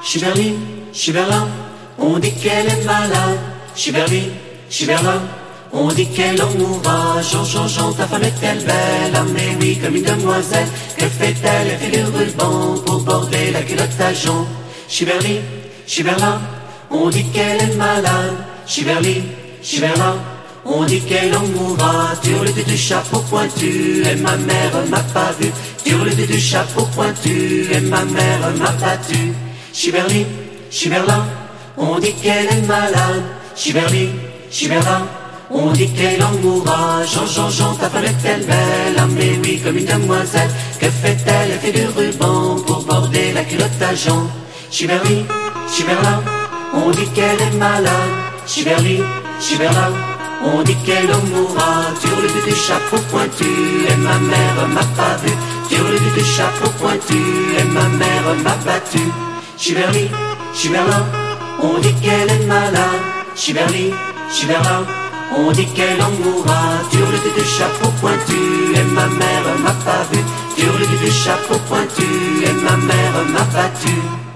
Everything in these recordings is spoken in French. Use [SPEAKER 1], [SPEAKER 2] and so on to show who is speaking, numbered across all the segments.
[SPEAKER 1] Chiverly, Chiverla, on dit qu'elle est malade. Chiverly, Chiverla, on dit qu'elle en mourra. Jean, Jean, Jean, ta femme est-elle belle? Ah mais oui, comme une demoiselle. Que fait-elle? Elle fait du ruban pour border la culotte à Jean. Chiverly, Chiverla, on dit qu'elle est malade. Chiverly, Chiverla, on dit qu'elle en mourra. Turle du chapeau pointu, et ma mère m'a pas vu. Turle du chapeau pointu, et ma mère m'a battu. Chiverly, Chiverla, on dit qu'elle est malade. Chiverly, Chiverla, on dit qu'elle en mourra. Jean, Jean, Jean, ta femme est-elle belle? Ah mais oui, comme une demoiselle. Que fait-elle? Elle fait du ruban pour border la culotte à Jean. Chiverly, Chiverla, on dit qu'elle est malade. Chiverly, Chiverla, on dit qu'elle en mourra. Turle du chapeau pointu, et ma mère m'a pas vu. Turle du chapeau pointu, et ma mère m'a battu. Chiverly, Chiverla, on dit qu'elle est malade. Chiverly, Chiverla, on dit qu'elle en mourra. Turle du chapeau pointu, et ma mère m'a pas vu. Turle du chapeau pointu, et ma mère m'a battu.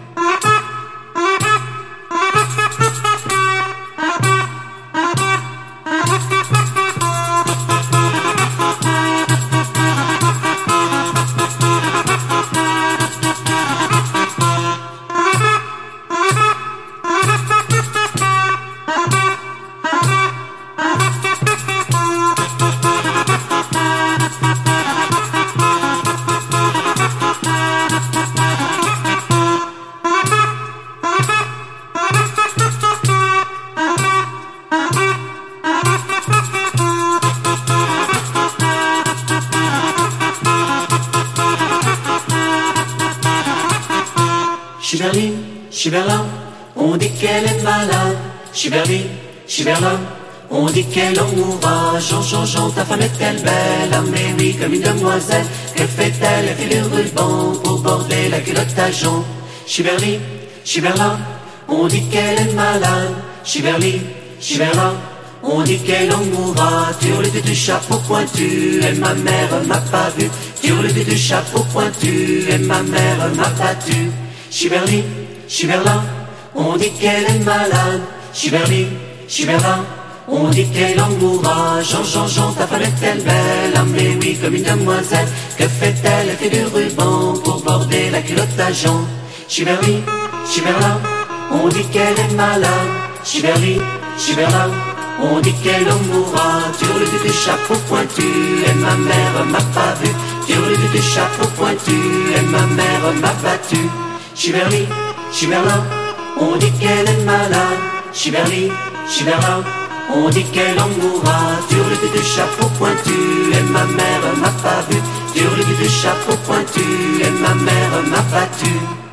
[SPEAKER 1] Chiverly, Chiverla, on dit qu'elle est malade. Chiverly, Chiverla, on dit qu'elle en mourra. Jean, Jean, Jean, ta femme est-elle belle? Ah mais oui, comme une demoiselle. Que fait-elle? Elle fait du ruban pour border la culotte à Jean. Chiverly, Chiverla, on dit qu'elle est malade. Chiverly, Chiverla, on dit qu'elle en mourra. Turle du chapeau pointu, et ma mère m'a pas vu. Turle du chapeau pointu, et ma mère m'a battu. Chiverly, Chiverla, on dit qu'elle est malade. Chiverly, Chiverla, on dit qu'elle en mourra. Jean, Jean, Jean, ta femme est-elle belle? Ah mais oui, comme une demoiselle. Que fait-elle? Elle fait du ruban pour border la culotte à Jean. Chiverly, Chiverla, on dit qu'elle est malade. Chiverly, Chiverla, on dit qu'elle en mourra. Turle du chapeau pointu, et ma mère m'a pas vu. Turle du chapeau pointu, et ma mère m'a battu. Chiverly, Chiverla, on dit qu'elle est malade. Chiverly, Chiverla, on dit qu'elle en mourra. Turle du chapeau pointu, et ma mère m'a pas vu. Turle du chapeau pointu, et ma mère m'a battu.